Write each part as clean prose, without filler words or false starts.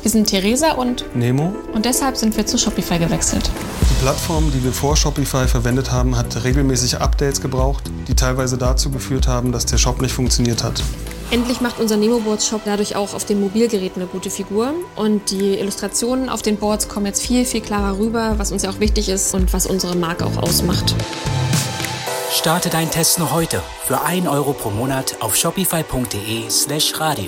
Wir sind Theresa und Nemo. Und deshalb sind wir zu Shopify gewechselt. Die Plattform, die wir vor Shopify verwendet haben, hat regelmäßig Updates gebraucht, die teilweise dazu geführt haben, dass der Shop nicht funktioniert hat. Endlich macht unser Nemo-Boards-Shop dadurch auch auf den Mobilgeräten eine gute Figur. Und die Illustrationen auf den Boards kommen jetzt viel, viel klarer rüber, was uns ja auch wichtig ist und was unsere Marke auch ausmacht. Starte deinen Test noch heute für 1 Euro pro Monat auf shopify.de/radio.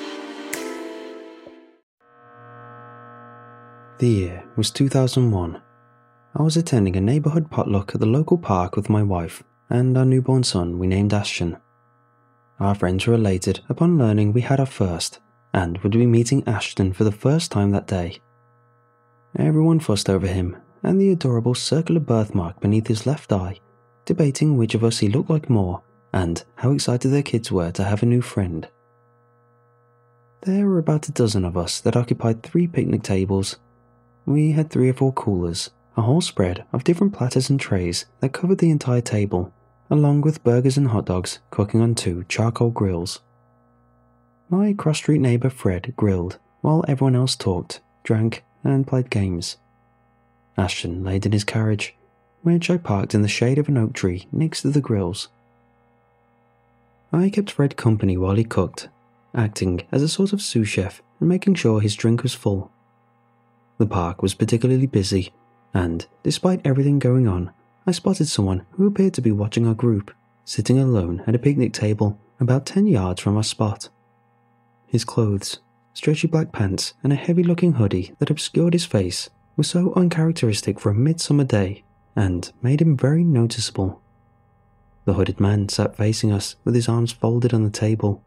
The year was 2001. I was attending a neighbourhood potluck at the local park with my wife and our newborn son we named Ashton. Our friends were elated upon learning we had our first and would be meeting Ashton for the first time that day. Everyone fussed over him and the adorable circular birthmark beneath his left eye, debating which of us he looked like more and how excited their kids were to have a new friend. There were about a dozen of us that occupied 3 picnic tables. We had 3 or 4 coolers, a whole spread of different platters and trays that covered the entire table, along with burgers and hot dogs cooking on 2 charcoal grills. My cross-street neighbour Fred grilled, while everyone else talked, drank, and played games. Ashton laid in his carriage, which I parked in the shade of an oak tree next to the grills. I kept Fred company while he cooked, acting as a sort of sous chef and making sure his drink was full. The park was particularly busy, and despite everything going on, I spotted someone who appeared to be watching our group, sitting alone at a picnic table about 10 yards from our spot. His clothes, stretchy black pants and a heavy-looking hoodie that obscured his face were so uncharacteristic for a midsummer day and made him very noticeable. The hooded man sat facing us with his arms folded on the table.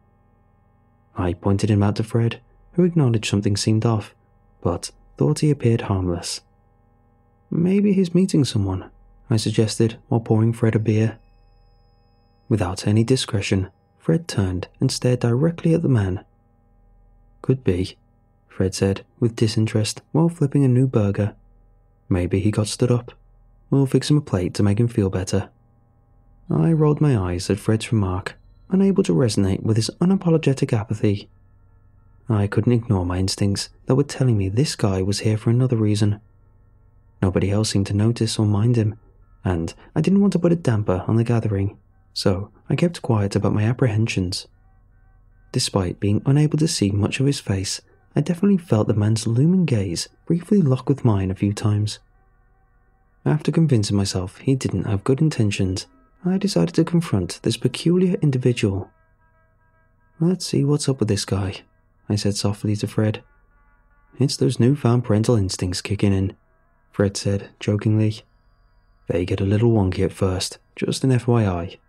I pointed him out to Fred, who acknowledged something seemed off, but thought he appeared harmless. "Maybe he's meeting someone," I suggested while pouring Fred a beer. Without any discretion, Fred turned and stared directly at the man. "Could be," Fred said with disinterest while flipping a new burger. "Maybe he got stood up. We'll fix him a plate to make him feel better." I rolled my eyes at Fred's remark, unable to resonate with his unapologetic apathy. I couldn't ignore my instincts that were telling me this guy was here for another reason. Nobody else seemed to notice or mind him, and I didn't want to put a damper on the gathering, so I kept quiet about my apprehensions. Despite being unable to see much of his face, I definitely felt the man's looming gaze briefly lock with mine a few times. After convincing myself he didn't have good intentions, I decided to confront this peculiar individual. "Let's see what's up with this guy," I said softly to Fred. "It's those newfound parental instincts kicking in," Fred said jokingly. "They get a little wonky at first, just an FYI.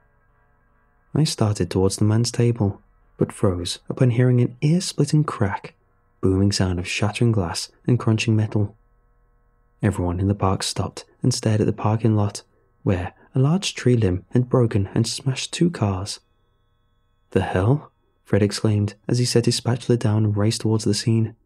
I started towards the man's table, but froze upon hearing an ear-splitting crack, booming sound of shattering glass and crunching metal. Everyone in the park stopped and stared at the parking lot, where a large tree limb had broken and smashed 2 cars. "The hell?" Fred exclaimed as he set his spatula down and raced towards the scene.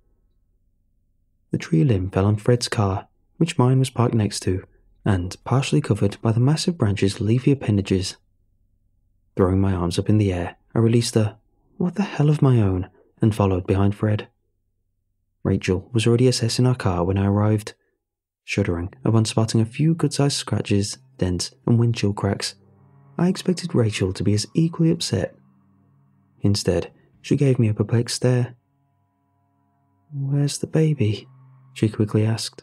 The tree limb fell on Fred's car, which mine was parked next to, and partially covered by the massive branch's leafy appendages. Throwing my arms up in the air, I released a "what the hell" of my own and followed behind Fred. Rachel was already assessing our car when I arrived. Shuddering upon spotting a few good-sized scratches, dents, and windshield cracks, I expected Rachel to be as equally upset. Instead, she gave me a perplexed stare. "Where's the baby?" she quickly asked.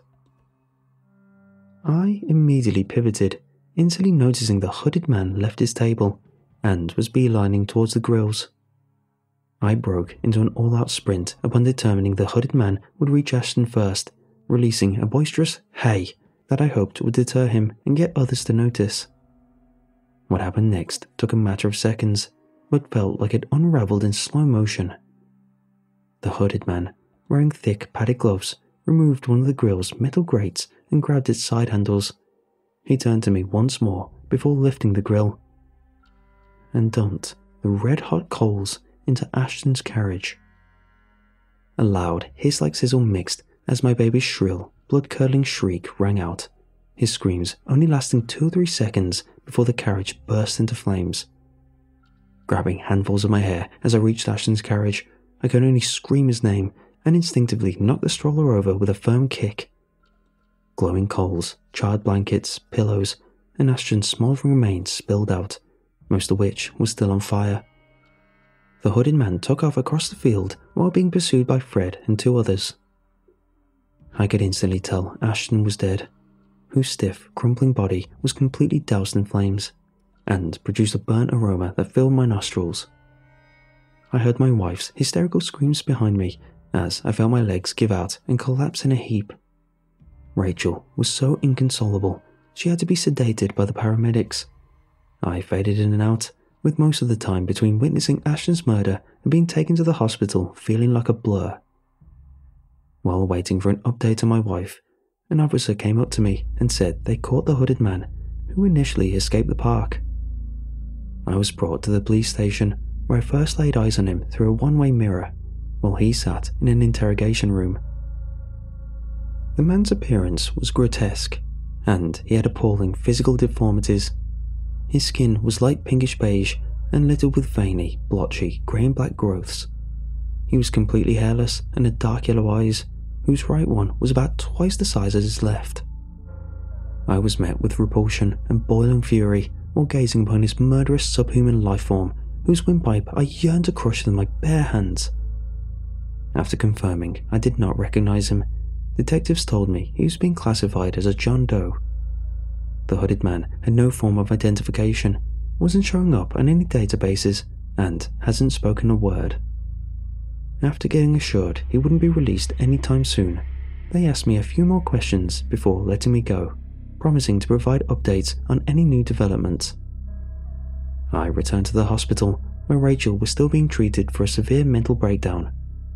I immediately pivoted, instantly noticing the hooded man left his table and was beelining towards the grills. I broke into an all-out sprint upon determining the hooded man would reach Ashton first, releasing a boisterous "hey" that I hoped would deter him and get others to notice. What happened next took a matter of seconds, but felt like it unraveled in slow motion. The hooded man, wearing thick padded gloves, removed one of the grill's metal grates and grabbed its side handles. He turned to me once more before lifting the grill and dumped the red-hot coals into Ashton's carriage. A loud hiss-like sizzle mixed as my baby's shrill, blood-curdling shriek rang out, his screams only lasting 2 or 3 seconds before the carriage burst into flames. Grabbing handfuls of my hair as I reached Ashton's carriage, I could only scream his name and instinctively knocked the stroller over with a firm kick. Glowing coals, charred blankets, pillows, and Ashton's smouldering remains spilled out, most of which was still on fire. The hooded man took off across the field while being pursued by Fred and 2 others. I could instantly tell Ashton was dead, whose stiff, crumpling body was completely doused in flames, and produced a burnt aroma that filled my nostrils. I heard my wife's hysterical screams behind me as I felt my legs give out and collapse in a heap. Rachel was so inconsolable, she had to be sedated by the paramedics. I faded in and out, with most of the time between witnessing Ashton's murder and being taken to the hospital feeling like a blur. While waiting for an update on my wife, an officer came up to me and said they caught the hooded man, who initially escaped the park. I was brought to the police station, where I first laid eyes on him through a one-way mirror, while he sat in an interrogation room. The man's appearance was grotesque, and he had appalling physical deformities. His skin was light pinkish beige and littered with veiny, blotchy, grey and black growths. He was completely hairless and had dark yellow eyes, whose right one was about twice the size as his left. I was met with repulsion and boiling fury while gazing upon his murderous subhuman lifeform, whose windpipe I yearned to crush with my bare hands. After confirming I did not recognize him, detectives told me he was being classified as a John Doe. The hooded man had no form of identification, wasn't showing up on any databases, and hasn't spoken a word. After getting assured he wouldn't be released anytime soon, they asked me a few more questions before letting me go, promising to provide updates on any new developments. I returned to the hospital, where Rachel was still being treated for a severe mental breakdown.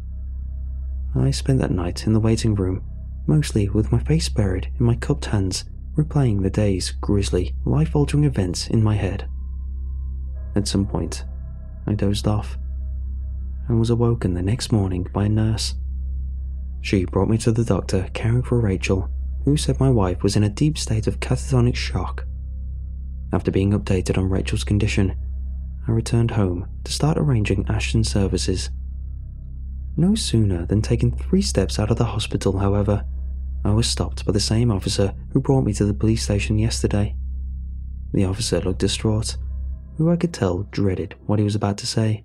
I spent that night in the waiting room, mostly with my face buried in my cupped hands, replaying the day's grisly, life-altering events in my head. At some point, I dozed off, and was awoken the next morning by a nurse. She brought me to the doctor caring for Rachel, who said my wife was in a deep state of catatonic shock. After being updated on Rachel's condition, I returned home to start arranging Ashton's services. No sooner than taking 3 steps out of the hospital, however, I was stopped by the same officer who brought me to the police station yesterday. The officer looked distraught, who I could tell dreaded what he was about to say.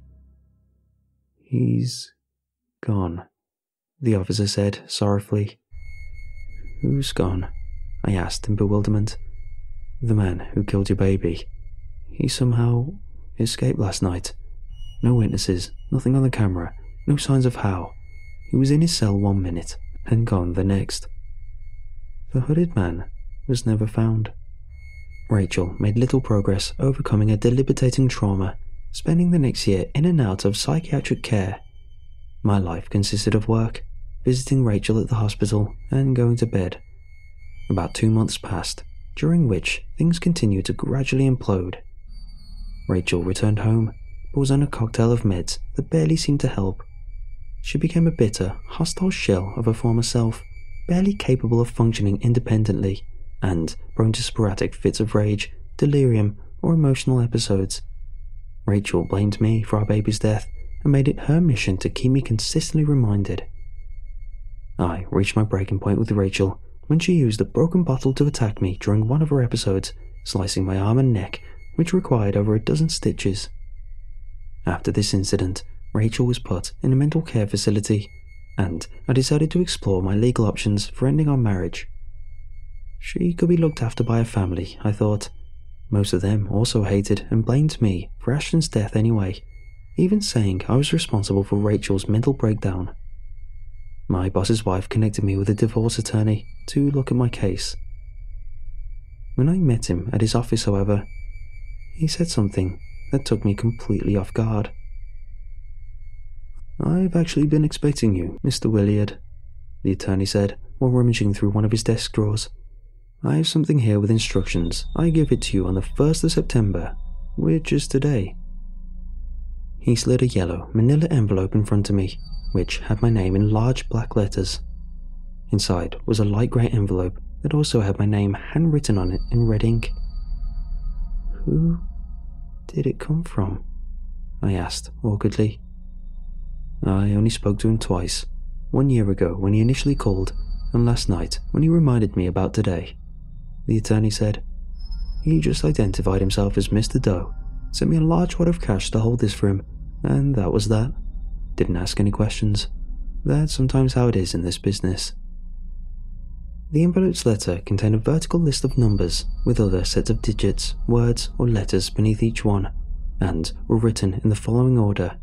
"He's gone," the officer said sorrowfully. "Who's gone?" I asked in bewilderment. "The man who killed your baby. He somehow escaped last night. No witnesses, nothing on the camera, no signs of how. He was in his cell 1 minute and gone the next." The hooded man was never found. Rachel made little progress overcoming a debilitating trauma, spending the next year in and out of psychiatric care. My life consisted of work, visiting Rachel at the hospital, and going to bed. About 2 months passed, during which things continued to gradually implode. Rachel returned home, but was on a cocktail of meds that barely seemed to help. She became a bitter, hostile shell of her former self, barely capable of functioning independently, and prone to sporadic fits of rage, delirium, or emotional episodes. Rachel blamed me for our baby's death and made it her mission to keep me consistently reminded. I reached my breaking point with Rachel when she used a broken bottle to attack me during one of her episodes, slicing my arm and neck, which required over 12 stitches. After this incident, Rachel was put in a mental care facility, and I decided to explore my legal options for ending our marriage. She could be looked after by a family, I thought. Most of them also hated and blamed me for Ashton's death anyway, even saying I was responsible for Rachel's mental breakdown. My boss's wife connected me with a divorce attorney to look at my case. When I met him at his office, however, he said something that took me completely off guard. "I've actually been expecting you, Mr. Williard," the attorney said while rummaging through one of his desk drawers. "I have something here with instructions. I give it to you on the 1st of September, which is today." He slid a yellow manila envelope in front of me, which had my name in large black letters. Inside was a light grey envelope that also had my name handwritten on it in red ink. "Who did it come from?" I asked awkwardly. "I only spoke to him twice, 1 year ago when he initially called, and last night when he reminded me about today. The attorney said. He just identified himself as Mr. Doe, sent me a large wad of cash to hold this for him, and that was that. Didn't ask any questions. That's sometimes how it is in this business. The envelope's letter contained a vertical list of numbers with other sets of digits, words, or letters beneath each one, and were written in the following order: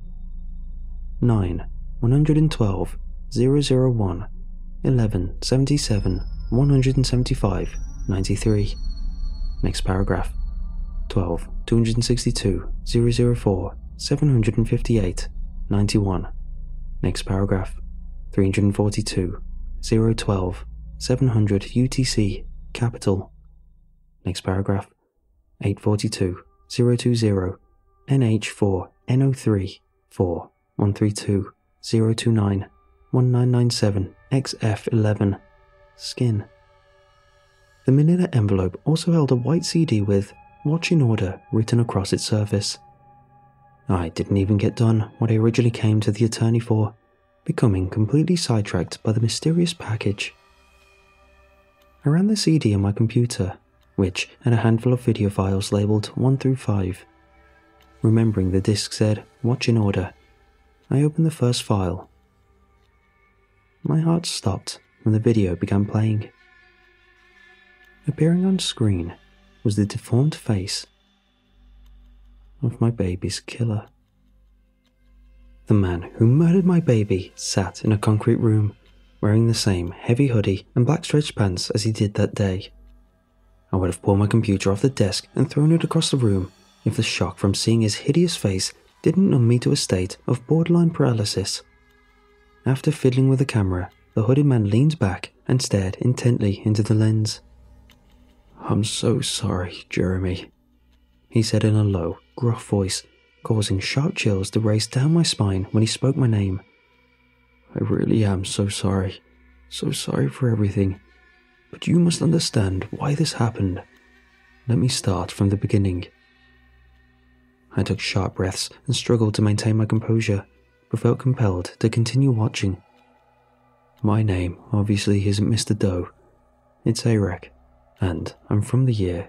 9, 112, 001, 11, 77, 175, 93. Next paragraph. 12, 262, 004, 758, 91. Next paragraph. 342, 012, 700 UTC, capital. Next paragraph. 842, 020, NH4, NO3, 4, 132, 029, 1997, XF11, skin. The manila envelope also held a white CD with "Watch in Order" written across its surface. I didn't even get done what I originally came to the attorney for, becoming completely sidetracked by the mysterious package. I ran the CD on my computer, which had a handful of video files labelled 1 through 5. Remembering the disc said "Watch in Order," I opened the first file. My heart stopped when the video began playing. Appearing on screen was the deformed face of my baby's killer. The man who murdered my baby sat in a concrete room, wearing the same heavy hoodie and black stretch pants as he did that day. I would have pulled my computer off the desk and thrown it across the room if the shock from seeing his hideous face didn't numb me to a state of borderline paralysis. After fiddling with the camera, the hooded man leaned back and stared intently into the lens. "I'm so sorry, Jeremy," he said in a low, gruff voice, causing sharp chills to race down my spine when he spoke my name. "I really am so sorry for everything, but you must understand why this happened. Let me start from the beginning." I took sharp breaths and struggled to maintain my composure, but felt compelled to continue watching. My name obviously isn't Mr. Doe. It's Arek, and I'm from the year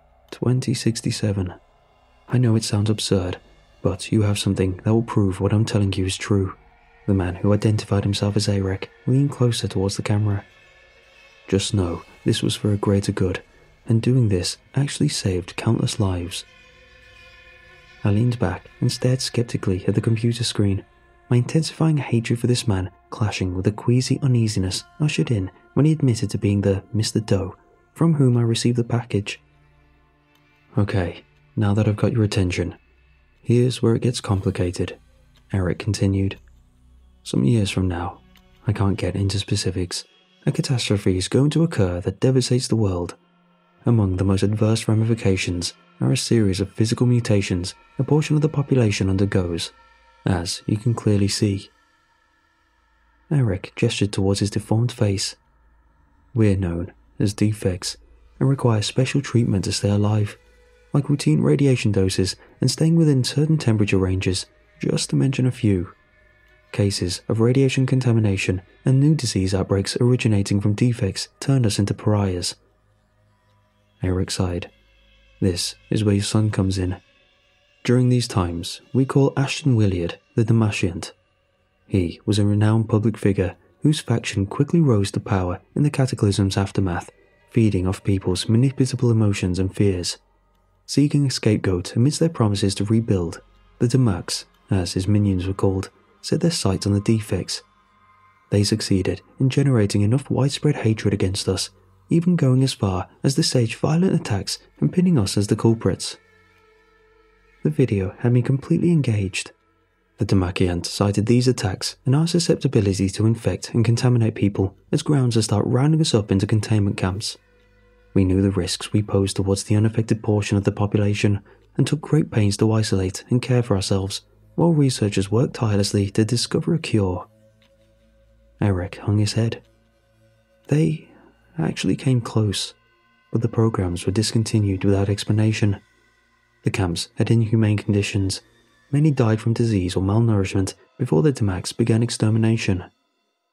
2067. I know it sounds absurd, but you have something that will prove what I'm telling you is true. The man who identified himself as Arek leaned closer towards the camera. Just know this was for a greater good, and doing this actually saved countless lives. I leaned back and stared skeptically at the computer screen, my intensifying hatred for this man clashing with the queasy uneasiness ushered in when he admitted to being the Mr. Doe from whom I received the package. "Okay, now that I've got your attention, here's where it gets complicated," Arek continued. "Some years from now, I can't get into specifics, a catastrophe is going to occur that devastates the world. Among the most adverse ramifications are a series of physical mutations a portion of the population undergoes, as you can clearly see." Arek gestured towards his deformed face. "We're known as defects and require special treatment to stay alive, like routine radiation doses and staying within certain temperature ranges, just to mention a few. Cases of radiation contamination and new disease outbreaks originating from defects turned us into pariahs." Arek sighed. "This is where your son comes in. During these times, we call Ashton Williard the Demaciant. He was a renowned public figure whose faction quickly rose to power in the Cataclysm's aftermath, feeding off people's manipulable emotions and fears. Seeking a scapegoat amidst their promises to rebuild, the Demacs, as his minions were called, set their sights on the defects. They succeeded in generating enough widespread hatred against us, even going as far as to stage violent attacks and pinning us as the culprits." The video had me completely engaged. The Demaciant cited these attacks and our susceptibility to infect and contaminate people as grounds to start rounding us up into containment camps. We knew the risks we posed towards the unaffected portion of the population and took great pains to isolate and care for ourselves, while researchers worked tirelessly to discover a cure. Arek hung his head. "They actually came close, but the programs were discontinued without explanation. The camps had inhumane conditions. Many died from disease or malnourishment before the Demacs began extermination.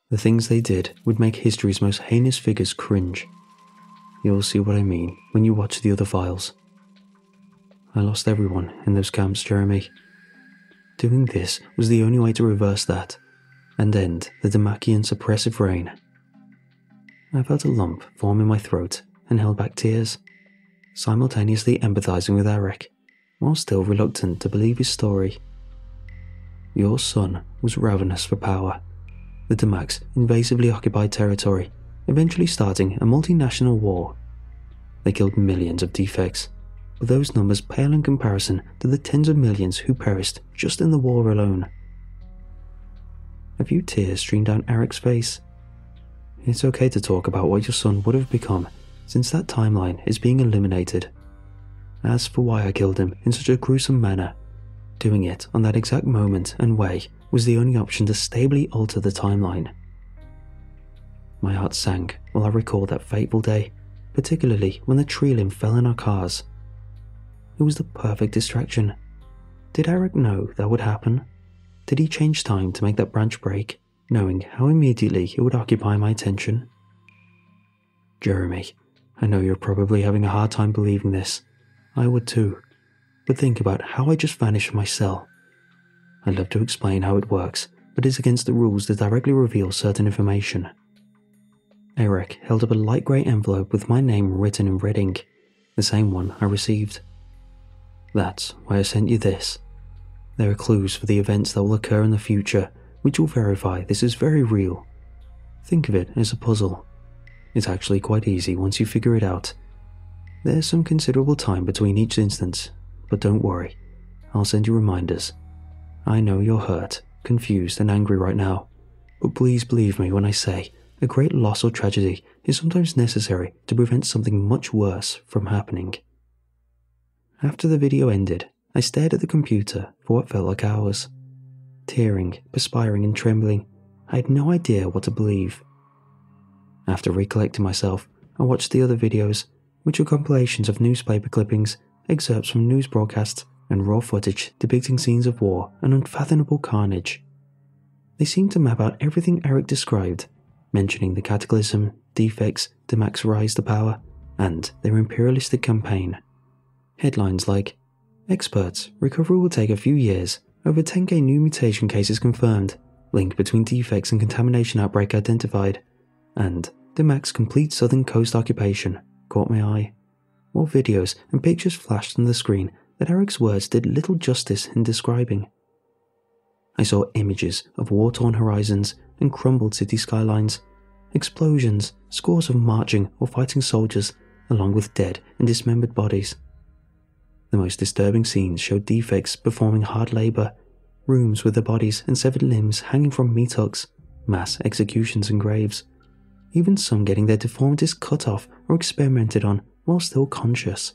The things they did would make history's most heinous figures cringe. You'll see what I mean when you watch the other files. I lost everyone in those camps, Jeremy. Doing this was the only way to reverse that and end the Damakian suppressive reign. I felt a lump form in my throat and held back tears, simultaneously empathizing with Eric, while still reluctant to believe his story. Your son was ravenous for power. The Damaks invasively occupied territory, eventually starting a multinational war. They killed millions of defects, but those numbers pale in comparison to the tens of millions who perished just in the war alone. A few tears streamed down Eric's face. It's okay to talk about what your son would have become, since that timeline is being eliminated. As for why I killed him in such a gruesome manner, doing it on that exact moment and way was the only option to stably alter the timeline. My heart sank while I recalled that fateful day, particularly when the tree limb fell in our cars. It was the perfect distraction. Did Eric know that would happen? Did he change time to make that branch break, knowing how immediately it would occupy my attention? Jeremy, I know you're probably having a hard time believing this. I would too. But think about how I just vanished from my cell. I'd love to explain how it works, but it's against the rules to directly reveal certain information. Eric held up a light grey envelope with my name written in red ink, the same one I received. That's why I sent you this. There are clues for the events that will occur in the future, which will verify this is very real. Think of it as a puzzle. It's actually quite easy once you figure it out. There's some considerable time between each instance, but don't worry, I'll send you reminders. I know you're hurt, confused and angry right now, but please believe me when I say a great loss or tragedy is sometimes necessary to prevent something much worse from happening. After the video ended, I stared at the computer for what felt like hours. Tearing, perspiring and trembling, I had no idea what to believe. After recollecting myself, I watched the other videos, which were compilations of newspaper clippings, excerpts from news broadcasts, and raw footage depicting scenes of war and unfathomable carnage. They seemed to map out everything Eric described, mentioning the cataclysm, defects, Damak's rise to power, and their imperialistic campaign. Headlines like, "Experts, recovery will take a few years, over 10k new mutation cases confirmed, link between defects and contamination outbreak identified," and "Damak's complete southern coast occupation" caught my eye, while videos and pictures flashed on the screen that Eric's words did little justice in describing. I saw images of war-torn horizons and crumbled city skylines, explosions, scores of marching or fighting soldiers, along with dead and dismembered bodies. The most disturbing scenes showed defects performing hard labor, rooms with their bodies and severed limbs hanging from meat hooks, mass executions and graves, even some getting their deformities cut off or experimented on while still conscious.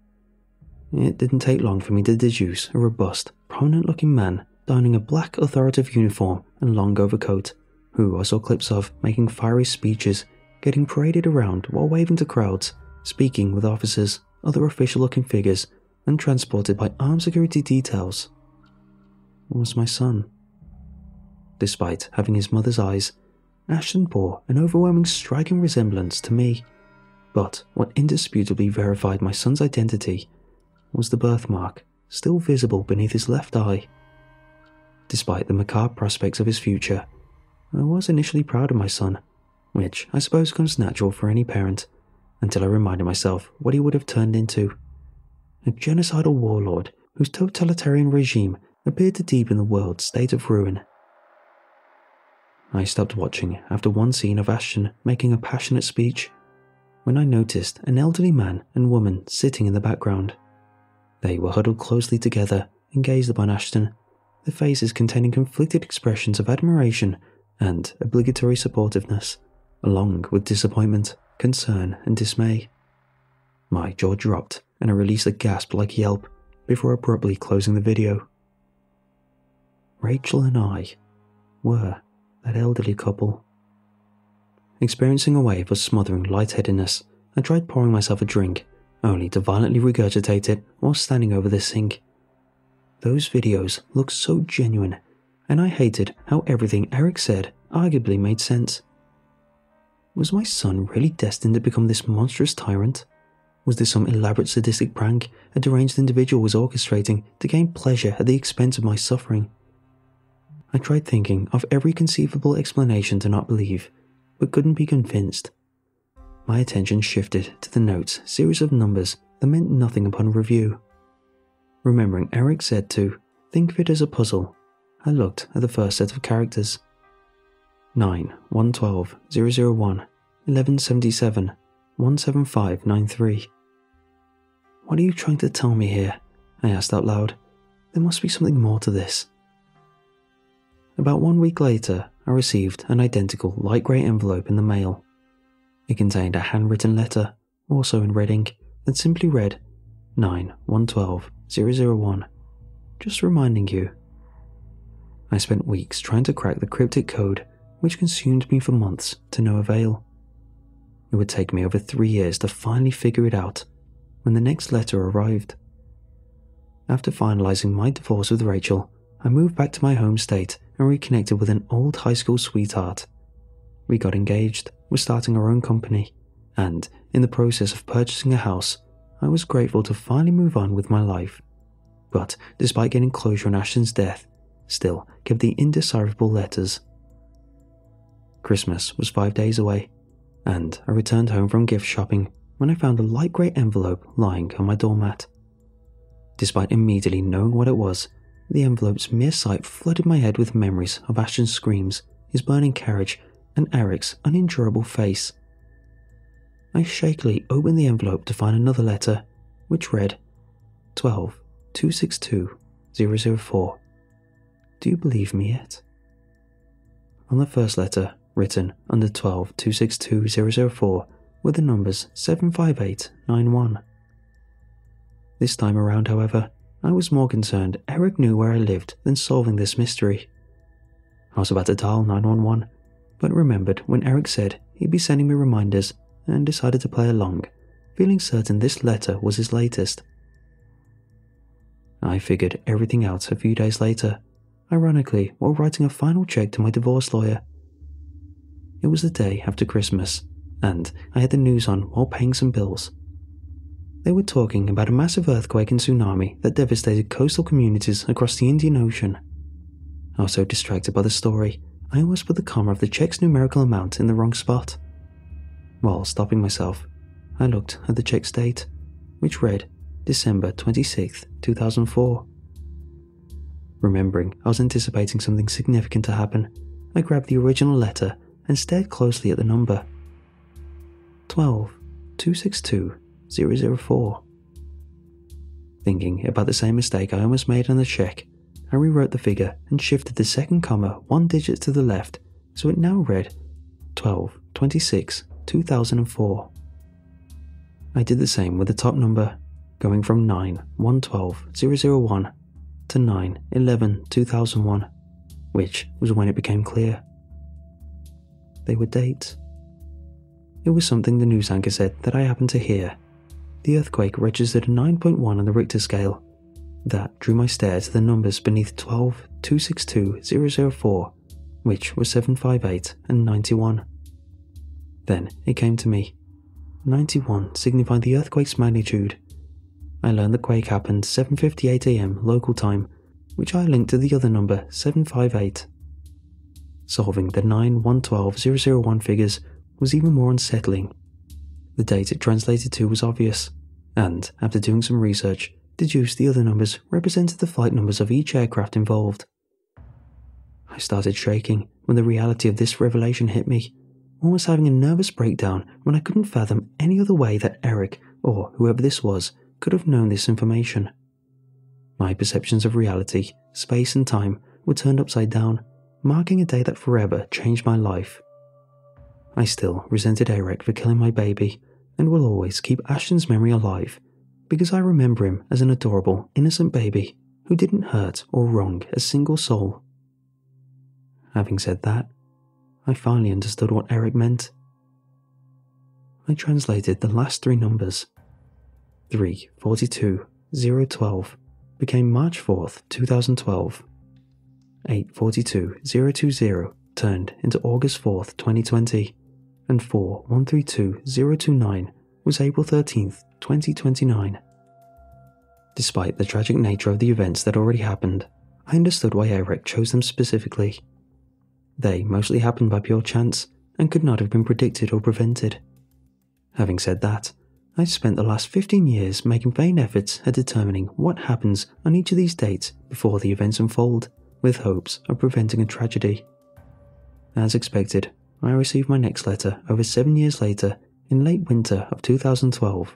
It didn't take long for me to deduce a robust, prominent-looking man donning a black authoritative uniform and long overcoat, who I saw clips of making fiery speeches, getting paraded around while waving to crowds, speaking with officers, other official-looking figures, and transported by armed security details. It was my son. Despite having his mother's eyes, Ashton bore an overwhelming striking resemblance to me, but what indisputably verified my son's identity was the birthmark still visible beneath his left eye. Despite the macabre prospects of his future, I was initially proud of my son, which I suppose comes natural for any parent, until I reminded myself what he would have turned into. A genocidal warlord whose totalitarian regime appeared to deepen the world's state of ruin. I stopped watching after one scene of Ashton making a passionate speech, when I noticed an elderly man and woman sitting in the background. They were huddled closely together and gazed upon Ashton, their faces containing conflicted expressions of admiration and obligatory supportiveness, along with disappointment, concern and dismay. My jaw dropped and I released a gasp like yelp before abruptly closing the video. Rachel and I were that elderly couple. Experiencing a wave of smothering lightheadedness, I tried pouring myself a drink, only to violently regurgitate it while standing over the sink. Those videos looked so genuine, and I hated how everything Eric said arguably made sense. Was my son really destined to become this monstrous tyrant? Was this some elaborate sadistic prank a deranged individual was orchestrating to gain pleasure at the expense of my suffering? I tried thinking of every conceivable explanation to not believe, but couldn't be convinced. My attention shifted to the notes, series of numbers that meant nothing upon review. Remembering Eric said to think of it as a puzzle, I looked at the first set of characters. 9, 112, 001, 1177, 17593. What are you trying to tell me here? I asked out loud. There must be something more to this. About 1 week later, I received an identical light grey envelope in the mail. It contained a handwritten letter, also in red ink, that simply read 9, 112, 001. Just reminding you. I spent weeks trying to crack the cryptic code, which consumed me for months to no avail. It would take me over 3 years to finally figure it out when the next letter arrived. After finalizing my divorce with Rachel, I moved back to my home state and reconnected with an old high school sweetheart. We got engaged, were starting our own company, and in the process of purchasing a house, I was grateful to finally move on with my life. But despite getting closure on Ashton's death, still kept the indecipherable letters. Christmas was 5 days away, and I returned home from gift shopping when I found a light grey envelope lying on my doormat. Despite immediately knowing what it was, the envelope's mere sight flooded my head with memories of Ashton's screams, his burning carriage, and Eric's unendurable face. I shakily opened the envelope to find another letter, which read 12 262 004. Do you believe me yet? On the first letter, written under 12 262 004, were the numbers 75891. This time around, however, I was more concerned Eric knew where I lived than solving this mystery. I was about to dial 911, but remembered when Eric said he'd be sending me reminders and decided to play along, feeling certain this letter was his latest. I figured everything out a few days later, ironically while writing a final check to my divorce lawyer. It was the day after Christmas, and I had the news on while paying some bills. They were talking about a massive earthquake and tsunami that devastated coastal communities across the Indian Ocean. I was so distracted by the story, I almost put the comma of the check's numerical amount in the wrong spot. While stopping myself, I looked at the check's date, which read December 26, 2004. Remembering I was anticipating something significant to happen, I grabbed the original letter and stared closely at the number. 12 262 004. Thinking about the same mistake I almost made on the check, I rewrote the figure and shifted the second comma 1 digit to the left, so it now read 12 26 2004. I did the same with the top number, going from 9 112 001 to 9 11 2001, which was when it became clear. They were dates. It was something the news anchor said that I happened to hear. The earthquake registered a 9.1 on the Richter scale. That drew my stare to the numbers beneath 12 262 004, which were 758 and 91. Then it came to me. 91 signified the earthquake's magnitude. I learned the quake happened 7:58 AM local time, which I linked to the other number 758. Solving the 9 112 001 figures was even more unsettling. The date it translated to was obvious, and after doing some research, deduced the other numbers represented the flight numbers of each aircraft involved. I started shaking when the reality of this revelation hit me, almost having a nervous breakdown when I couldn't fathom any other way that Eric, or whoever this was, could have known this information. My perceptions of reality, space and time were turned upside down, marking a day that forever changed my life. I still resented Eric for killing my baby, and will always keep Ashton's memory alive, because I remember him as an adorable, innocent baby who didn't hurt or wrong a single soul. Having said that, I finally understood what Eric meant. I translated the last 3 numbers. 342 012 became March 4th, 2012. 842 020 turned into August 4th, 2020, and 4132-029 was April 13th, 2029. Despite the tragic nature of the events that already happened, I understood why Eric chose them specifically. They mostly happened by pure chance and could not have been predicted or prevented. Having said that, I spent the last 15 years making vain efforts at determining what happens on each of these dates before the events unfold, with hopes of preventing a tragedy. As expected, I received my next letter over 7 years later in late winter of 2012.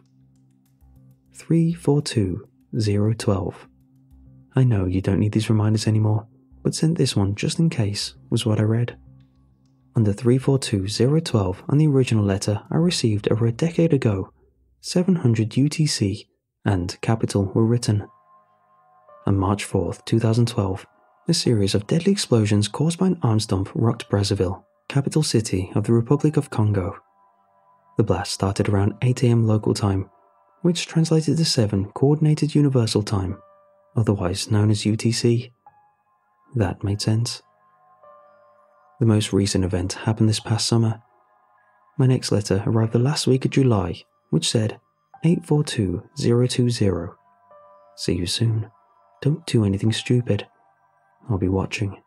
342012. I know you don't need these reminders anymore, but sent this one just in case, was what I read. Under 342012 on the original letter I received over a decade ago, 700 UTC and capital were written. On March 4th, 2012, a series of deadly explosions caused by an arms dump rocked Brazzaville, capital city of the Republic of Congo. The blast started around 8 AM local time, which translated to 7 Coordinated Universal Time, otherwise known as UTC. That made sense. The most recent event happened this past summer. My next letter arrived the last week of July, which said 842020. See you soon. Don't do anything stupid. I'll be watching.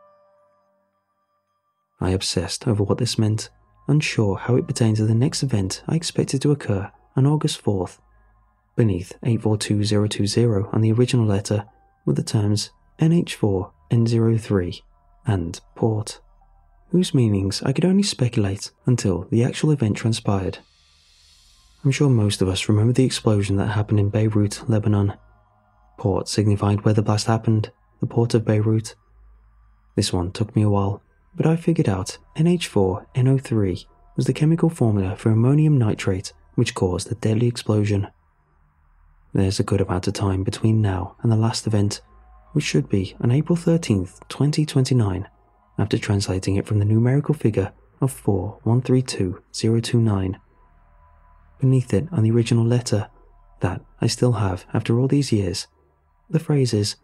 I obsessed over what this meant, unsure how it pertained to the next event I expected to occur on August 4th. Beneath 842020 on the original letter were the terms NH4N03 and port, whose meanings I could only speculate until the actual event transpired. I'm sure most of us remember the explosion that happened in Beirut, Lebanon. Port signified where the blast happened, the port of Beirut. This one took me a while, but I figured out NH4NO3 was the chemical formula for ammonium nitrate which caused the deadly explosion. There's a good amount of time between now and the last event, which should be on April 13th, 2029, after translating it from the numerical figure of 4132-029. Beneath it on the original letter, that I still have after all these years, the phrases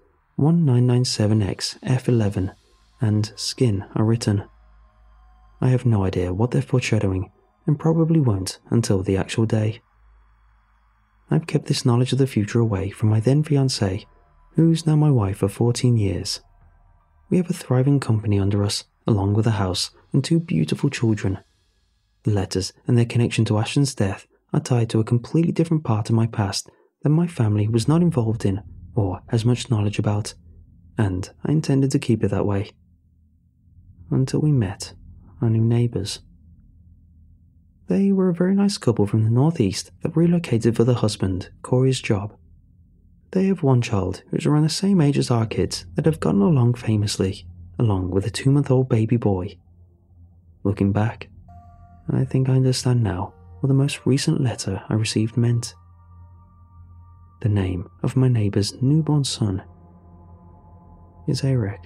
1997X-F11 and skin are written. I have no idea what they're foreshadowing and probably won't until the actual day. I've kept this knowledge of the future away from my then fiancée, who's now my wife of 14 years. We have a thriving company under us, along with a house and 2 beautiful children. The letters and their connection to Ashton's death are tied to a completely different part of my past that my family was not involved in or has much knowledge about, and I intended to keep it that way. Until we met our new neighbours. They were a very nice couple from the northeast that relocated for the husband, Corey's job. They have one child who's around the same age as our kids that have gotten along famously, along with a 2-month-old baby boy. Looking back, I think I understand now what the most recent letter I received meant. The name of my neighbour's newborn son is Eric.